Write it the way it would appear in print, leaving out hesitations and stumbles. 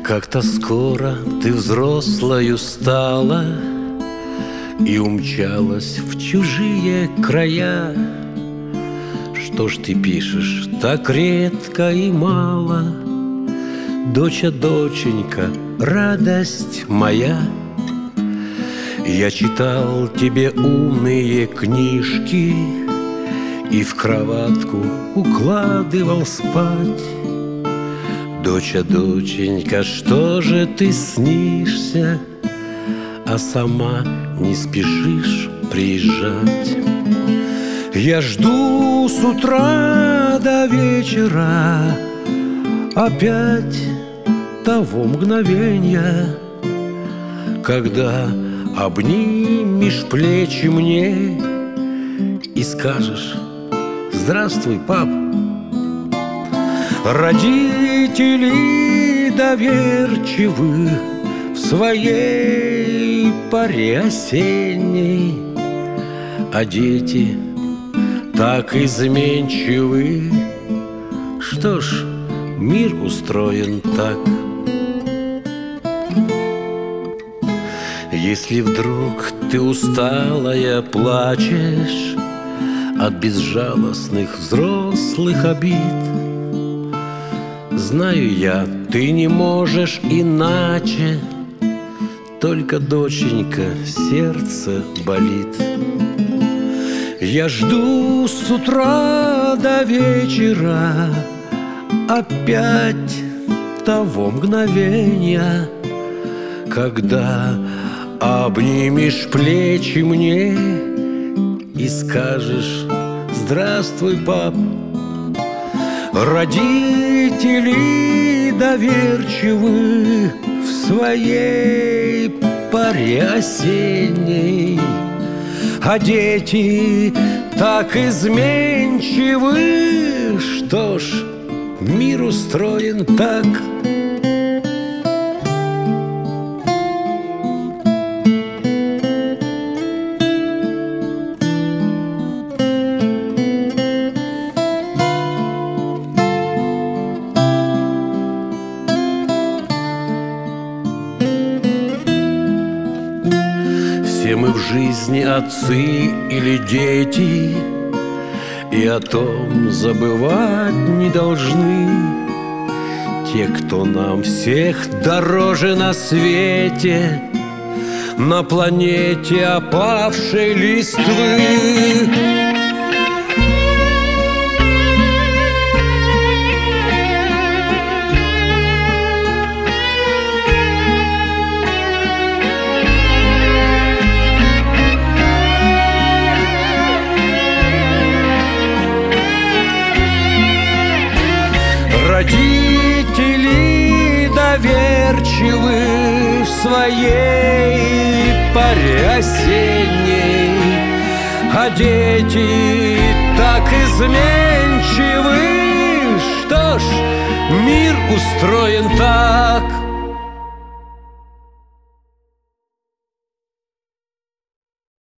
Как-то скоро ты взрослою стала и умчалась в чужие края. Что ж ты пишешь так редко и мало? Доча, доченька, радость моя. Я читал тебе умные книжки и в кроватку укладывал спать. Доча, доченька, что же ты снишься, а сама не спешишь приезжать? Я жду с утра до вечера опять того мгновенья, когда обнимешь плечи мне и скажешь: здравствуй, пап. Родители доверчивы в своей поре осенней, а дети так изменчивы. Что ж, мир устроен так. Если вдруг ты усталая плачешь от безжалостных взрослых обид, знаю я, ты не можешь иначе, только, доченька, сердце болит. Я жду с утра до вечера опять того мгновенья, когда обнимешь плечи мне и скажешь: здравствуй, пап. Родители доверчивы в своей поре осенней, а дети так изменчивы. Что ж, мир устроен так. Все мы в жизни отцы или дети, и о том забывать не должны. Те, кто нам всех дороже на свете, на планете опавшей листвы. Родители доверчивы в своей поре осенней, а дети так изменчивы. Что ж, мир устроен так.